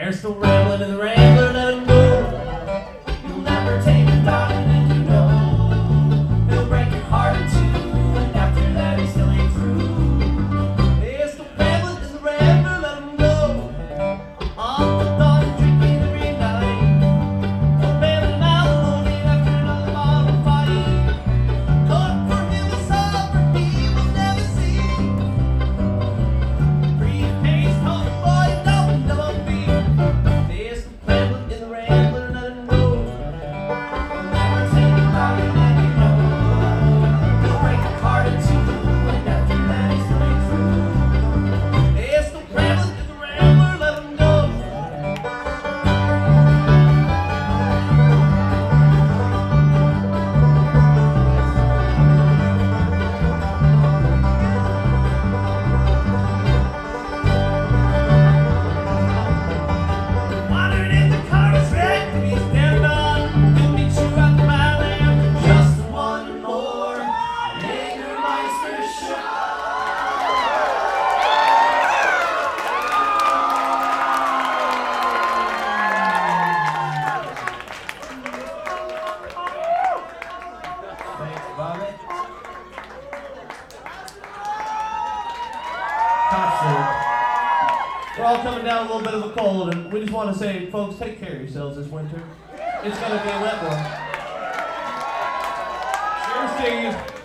They're still rambling in the Rambler, let 'em go. You'll never take a darling, and you know he'll break your heart in two, and after that he still ain't through. They're still rambling in the Rambler, let 'em go. On the dawn, drinking every night. No bailing out lonely after another bottle fight. Caught for him a suffer he will never see. Briefcase, told boy, don't know a beat. There's the rambling in the Rambler, let 'em go. You'll never take a darling, and you know he'll break your heart in two, and after that he's still ain't through. There's the rambling in the Rambler, let 'em go. Wondering if the car is wrecked, if he's dead or not. He'll meet you at the valley after just one more Jägermeister shot. Thanks, Bobby. We're all coming down a little bit of a cold, and we just want to say, folks, take care of yourselves this winter. It's going to be a wet one. Cheers, Steve.